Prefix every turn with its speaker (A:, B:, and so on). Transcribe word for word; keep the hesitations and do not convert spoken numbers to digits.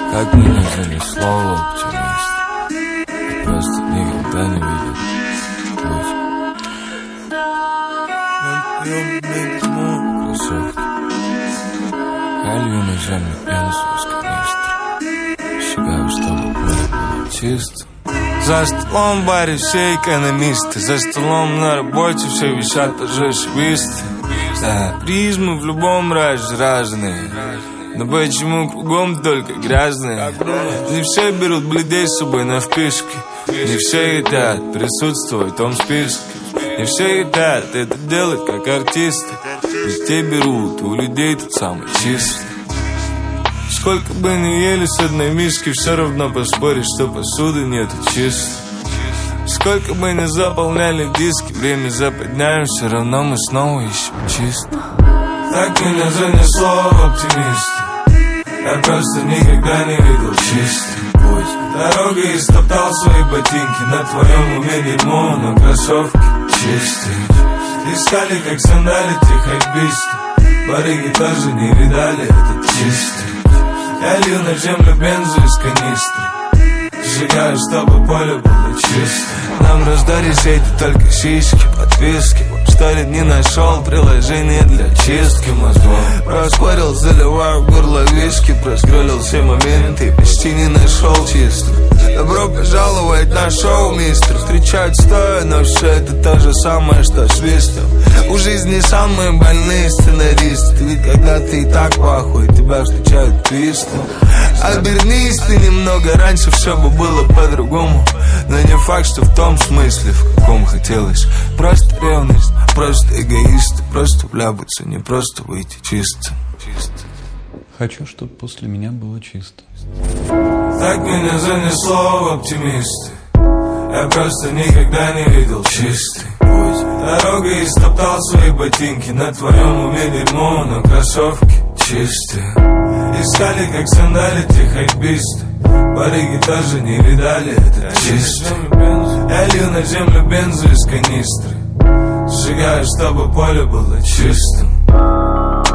A: Как меня занесло, оптимист. Я просто никогда не видел путь. Кроссовки. Я лью на землю пенсу из канистры. Шагаю, чтобы поле было чисто. За столом в баре все экономисты. За столом на работе все висят торжествисты. Да, призмы в любом разе разные. Но почему кругом только грязные? Не все берут бледей с собой на вписке. Не все хотят присутствовать в том списке. Не все хотят это делать как артисты. Ведь те берут у людей тот самый чистый. Сколько бы ни ели с одной миски, все равно поспоришь, что посуды нету чистой. Сколько бы ни заполняли диски, время западняем, все равно мы снова ищем чисто. Так меня занесло в оптимисты. Я просто никогда не видел чистый путь. Дорогой истоптал свои ботинки. На твоем уме дерьмо, но кроссовки чистые. Искали, как сандалити хайписты. Барыги тоже не видали этот чистый. Я лью на землю бензу из канистры. Сжигаю, чтобы поле было чисто. Нам раздали сети только сиськи, подписки. Что ли не нашел приложение для чистки мозгов. Проспорил, заливаю в горло виски. Проскролил все моменты и почти не нашел чисто. Добро пожаловать на шоу, мистер. Встречают стоя, но все это то же самое, что свистом. У жизни самые больные сценаристы. Ведь когда ты и так пахуй, тебя встречают твистом. Обернись ты немного, раньше все бы было по-другому. Но не факт, что в том смысле, в каком хотелось. Просто ревность, просто эгоисты. Просто вляпаться, не просто выйти чисто.
B: Хочу, чтобы после меня было чисто.
A: Так меня занесло в оптимисты. Я просто никогда не видел чистый путь. Дорогой истоптал свои ботинки. На твоем уме дерьмо, но кроссовки чистые. Искали, как сандалити хайписты. Барыги тоже не видали это чисто. Я лью на землю бензу из канистры. Сжигаю, чтобы поле было чистым.